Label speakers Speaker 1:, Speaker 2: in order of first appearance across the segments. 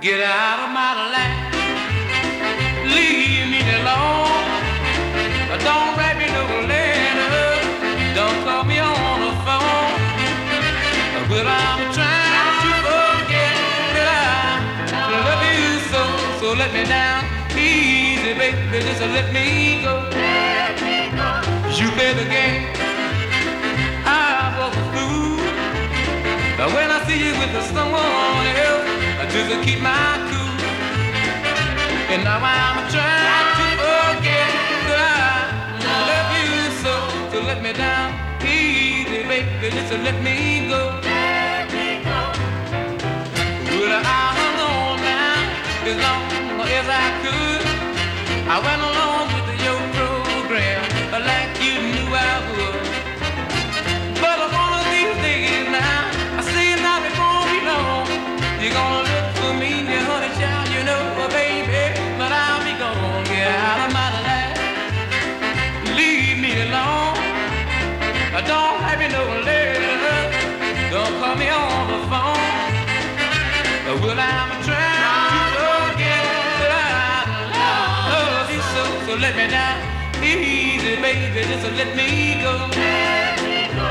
Speaker 1: Get out of my life, leave me alone. Don't write me no letter, don't call me on the phone. But I'm trying to forget that I love you so, so let me down easy, baby, just let me go. You play the game, I was a fool. But when I see you with someone else, I just keep my cool. And now I'm trying to forget that I love you so, so let me down easy, baby, just let me go. Well, I'm alone now, as long as I could. I went along with your program, like you knew I would. But one of these days now, I see now before we know, you're gonna look for me, honey child, you know, baby. But I'll be gone, get out of my life, leave me alone. Don't have me no letter, don't call me on the phone. Well, I'm trying to forget that I love you so, so let me down easy, baby, just let me go. Let me go.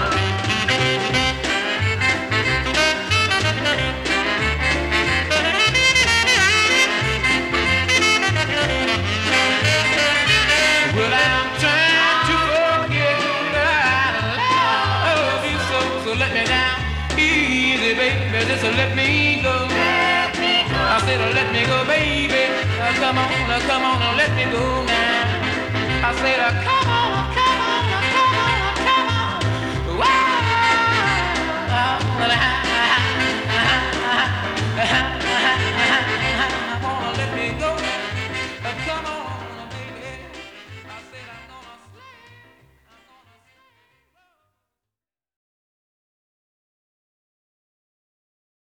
Speaker 1: Well, I'm trying to forget that I love you so, so let me down easy, baby, just let me go. I said, let me go, baby. Come on, let me go now. I said, come on, come on, come on, come on. Wow.